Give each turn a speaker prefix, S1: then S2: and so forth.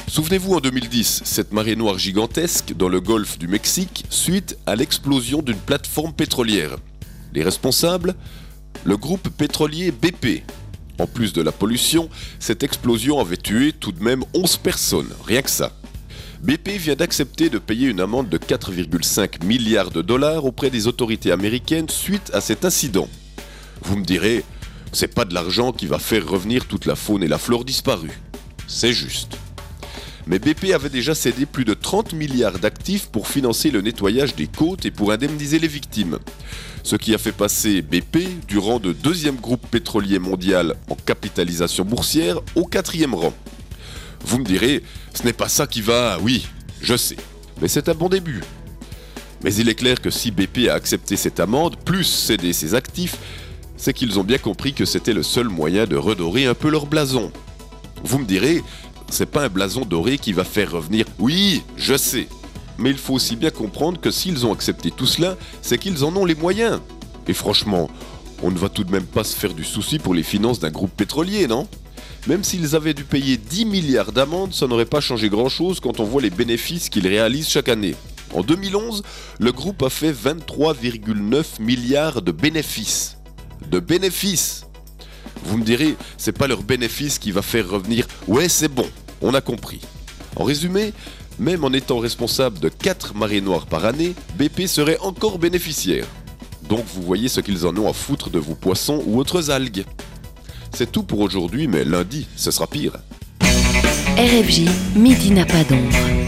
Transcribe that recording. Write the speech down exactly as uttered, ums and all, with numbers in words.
S1: Souvenez-vous en deux mille dix, cette marée noire gigantesque dans le golfe du Mexique suite à l'explosion d'une plateforme pétrolière. Les responsables ? Le groupe pétrolier B P. En plus de la pollution, cette explosion avait tué tout de même onze personnes, rien que ça. B P vient d'accepter de payer une amende de quatre virgule cinq milliards de dollars auprès des autorités américaines suite à cet incident. Vous me direz, c'est pas de l'argent qui va faire revenir toute la faune et la flore disparues. C'est juste. Mais B P avait déjà cédé plus de trente milliards d'actifs pour financer le nettoyage des côtes et pour indemniser les victimes. Ce qui a fait passer B P du rang de deuxième groupe pétrolier mondial en capitalisation boursière au quatrième rang. Vous me direz, ce n'est pas ça qui va, oui, je sais, mais c'est un bon début. Mais il est clair que si B P a accepté cette amende, plus cédé ses actifs, c'est qu'ils ont bien compris que c'était le seul moyen de redorer un peu leur blason. Vous me direz, c'est pas un blason doré qui va faire revenir, oui, je sais. Mais il faut aussi bien comprendre que s'ils ont accepté tout cela, c'est qu'ils en ont les moyens. Et franchement, on ne va tout de même pas se faire du souci pour les finances d'un groupe pétrolier, non ? Même s'ils avaient dû payer dix milliards d'amendes, ça n'aurait pas changé grand-chose quand on voit les bénéfices qu'ils réalisent chaque année. En deux mille onze, le groupe a fait vingt-trois virgule neuf milliards de bénéfices. De bénéfices ! Vous me direz, c'est pas leur bénéfice qui va faire revenir « ouais, c'est bon, on a compris ». En résumé, même en étant responsable de quatre marées noires par année, B P serait encore bénéficiaire. Donc vous voyez ce qu'ils en ont à foutre de vos poissons ou autres algues. C'est tout pour aujourd'hui, mais lundi, ce sera pire.
S2: R F J, midi n'a pas d'ombre.